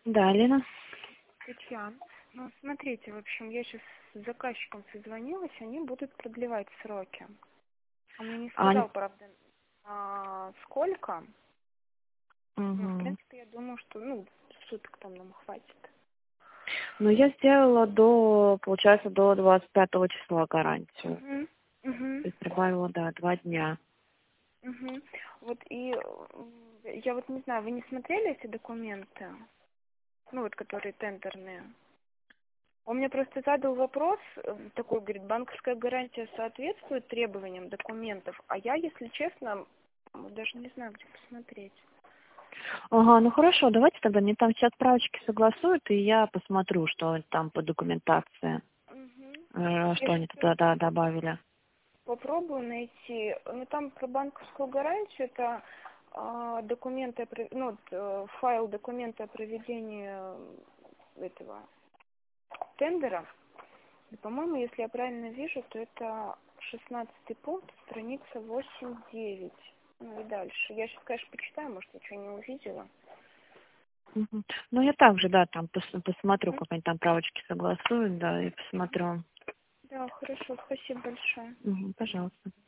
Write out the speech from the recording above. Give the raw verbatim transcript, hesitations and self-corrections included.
Да, Лена. Татьяна, ну смотрите, в общем, я сейчас с заказчиком созвонилась, они будут продлевать сроки. Он мне не А, сказал, правда, а, сколько. Ну, в мгм. принципе, я думаю, что, ну, суток там нам хватит. Ну, я сделала до, получается, до двадцать пятого числа гарантию. Угу, угу, То есть прибавила, да, два дня. угу. Вот и э, я вот не знаю, вы не смотрели эти документы? Ну, вот, которые тендерные. Он мне просто задал вопрос, э, такой, говорит, банковская гарантия соответствует требованиям документов, а я, если честно, м, даже не знаю, где посмотреть. Ага, ну хорошо, давайте тогда мне там все справочки согласуют, и я посмотрю, что там по документации, Угу. э, Я что сейчас они туда да, добавили. попробую найти. Ну, там про банковскую гарантию, это а, документы, о про- ну, вот, э, файл документа о проведении э, этого тендера. И, по-моему, если я правильно вижу, то это шестнадцатый пункт, страница восемь девять. Ну и дальше. Я сейчас, конечно, почитаю, может, ничего не увидела. Мгм. Ну, я также, да, там пос- посмотрю, Мгм. как они там правочки согласуют, да, и посмотрю. Да, хорошо, спасибо большое. Мгм, пожалуйста.